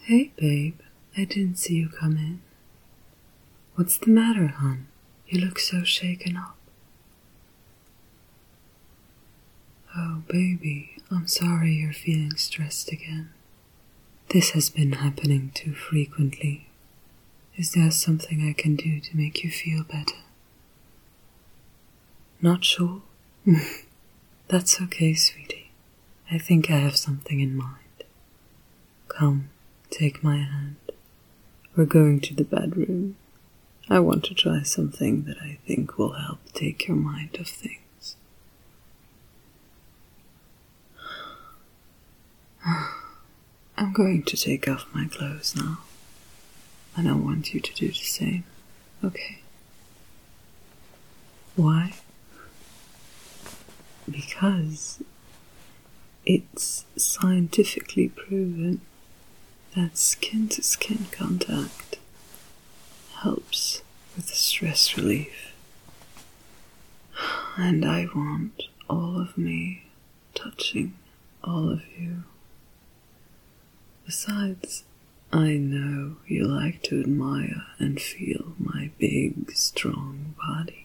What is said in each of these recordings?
Hey, babe. I didn't see you come in. What's the matter, hon? You look so shaken up. Oh, baby, I'm sorry you're feeling stressed again. This has been happening too frequently. Is there something I can do to make you feel better? Not sure? That's okay, sweetie. I think I have something in mind. Come, take my hand. We're going to the bedroom. I want to try something that I think will help take your mind off things. I'm going to take off my clothes now, and I want you to do the same, okay? Why? Because it's scientifically proven that skin-to-skin contact helps with the stress relief. And I want all of me touching all of you. Besides, I know you like to admire and feel my big, strong body.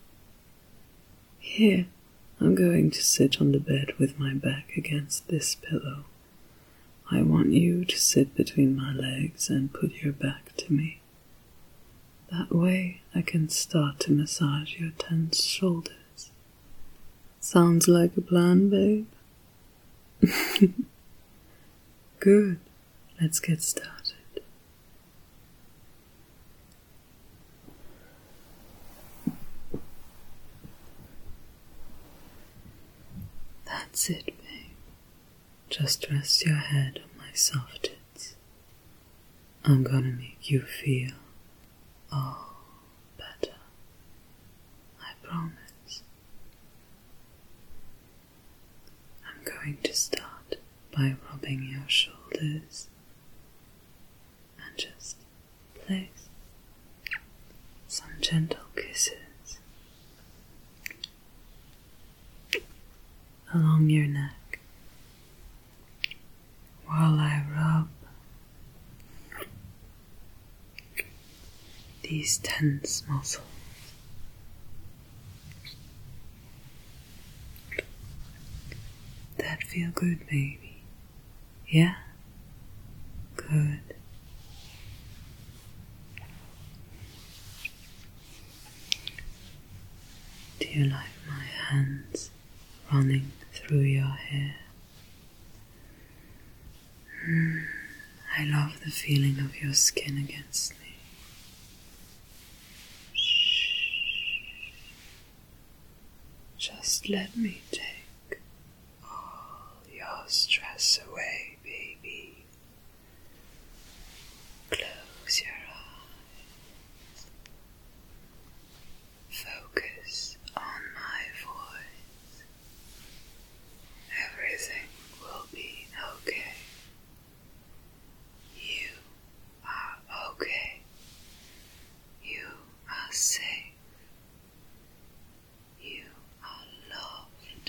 Here, I'm going to sit on the bed with my back against this pillow. I want you to sit between my legs and put your back to me. That way I can start to massage your tense shoulders. Sounds like a plan, babe? Good. Let's get started. That's it, babe. Just rest your head on my soft tits. I'm gonna make you feel all better. I promise. I'm going to start by rubbing your shoulders and just place some gentle kisses along your neck while I rub these tense muscles. That feel good, baby? Yeah? Good. Do you like my hands running through your hair? I love the feeling of your skin against me. Just let me take all your stress away, baby. Close your eyes. Focus on my voice. Everything will be okay. You are okay. You are safe. You are loved.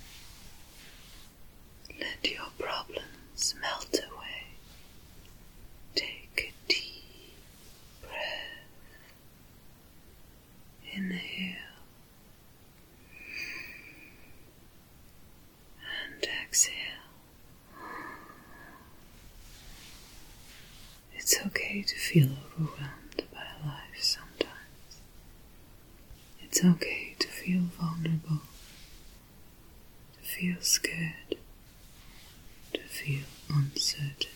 Let your problems melt away. Take a deep breath. Inhale. And exhale. It's okay to feel overwhelmed by life sometimes. It's okay to feel vulnerable, to feel scared, to feel uncertain.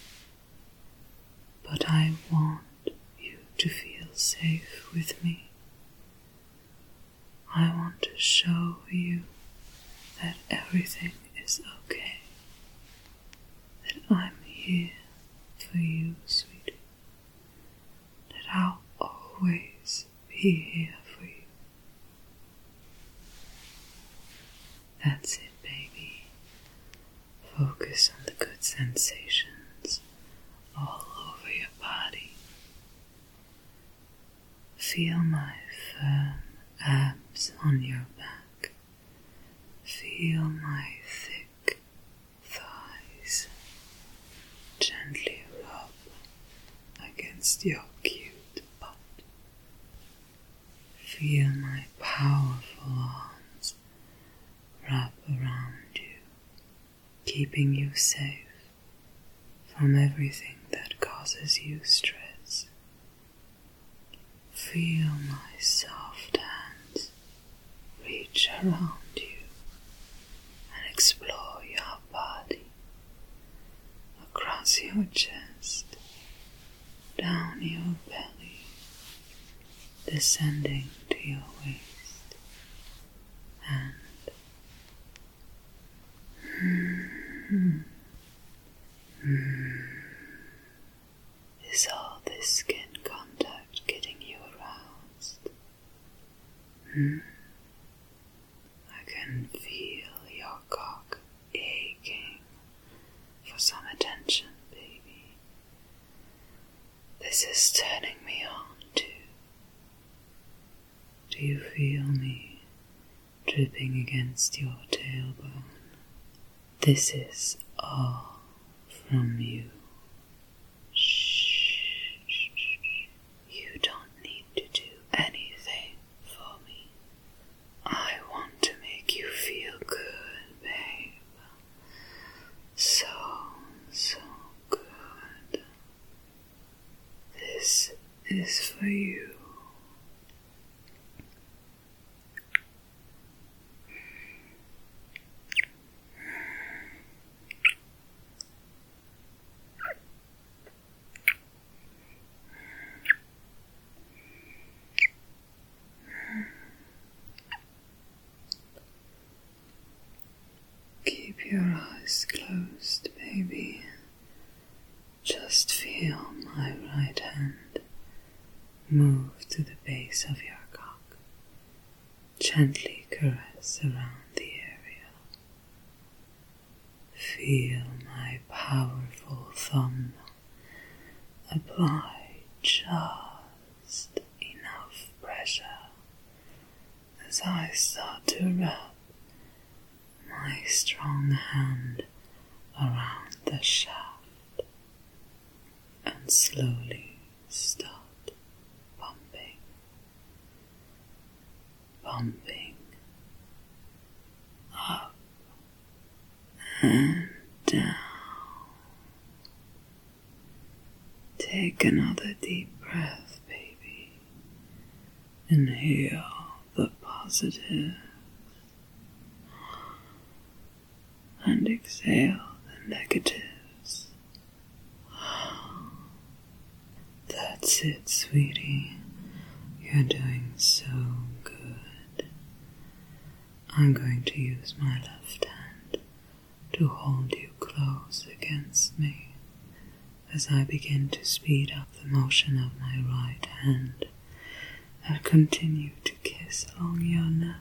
But I want you to feel safe with me. I want to show you that everything is okay, that I'm here for you, sweetie, that I'll always be here for you. That's it, baby. Focus on the good sensations all over your body. Feel my firm abs on your back. Feel my thick thighs gently rub against your cute butt. Feel my powerful arms wrap around you, keeping you safe from everything that causes you stress. Feel my soft hands reach around you and explore your body, across your chest, down your belly, descending to your waist, and is all this skin contact getting you aroused? I can feel your cock aching for some attention, baby. This is turning me on too. Do you feel me dripping against your tailbone? This is all from you. Shh. You don't need to do anything for me. I want to make you feel good, babe. So good. This is for you. Keep your eyes closed, baby. Just feel my right hand move to the base of your cock. Gently caress around the area. Feel my powerful thumb apply just enough pressure as I start to wrap my strong hand around the shaft and slowly start pumping, up and down. Take another deep breath, baby. Inhale the positive and exhale the negatives. That's it, sweetie. You're doing so good. I'm going to use my left hand to hold you close against me as I begin to speed up the motion of my right hand and continue to kiss along your neck.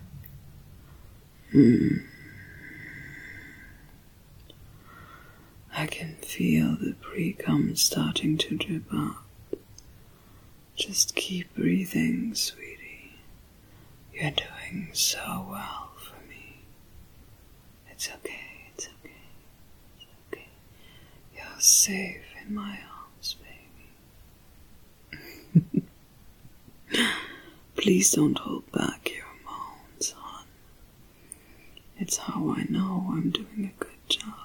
I can feel the pre-cum starting to drip out. Just keep breathing, sweetie. You're doing so well for me. It's okay, it's okay, it's okay. You're safe in my arms, baby. Please don't hold back your moans, hon. It's how I know I'm doing a good job.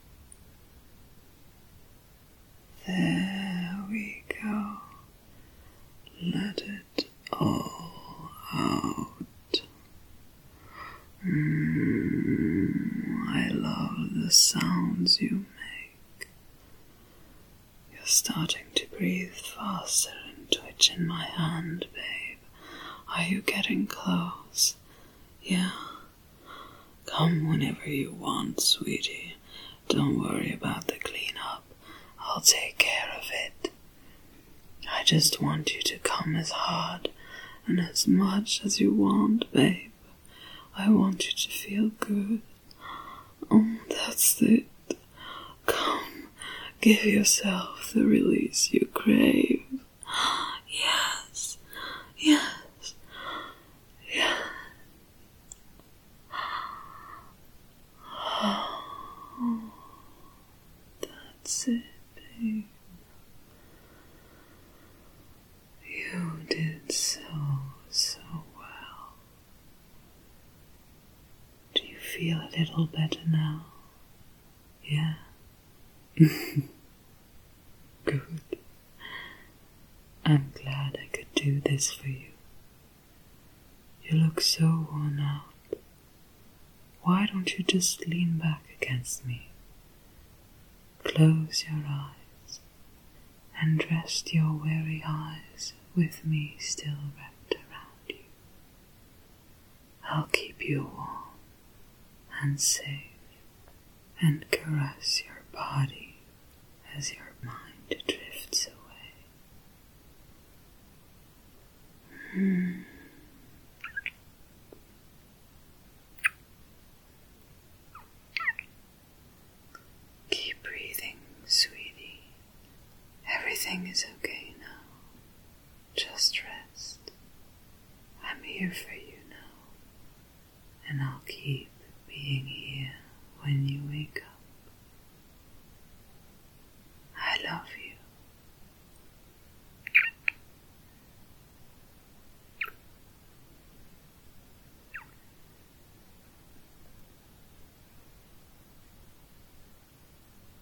There we go. Let it all out. I love the sounds you make. You're starting to breathe faster and twitch in my hand, babe. Are you getting close? Yeah? Come whenever you want, sweetie. Don't worry about the cleanup. I'll take care of it. I just want you to come as hard and as much as you want, babe. I want you to feel good. Oh, that's it. Come, give yourself the release you crave. Yes, yes, yes. That's it, babe. feel a little better now? Yeah? Good. I'm glad I could do this for you. You look so worn out. Why don't you just lean back against me? Close your eyes and rest your weary eyes with me still wrapped around you. I'll keep you warm and safe and caress your body as your mind drifts away. Keep breathing, sweetie. Everything is okay now. Just rest. I'm here for you now, and I'll keep being here when you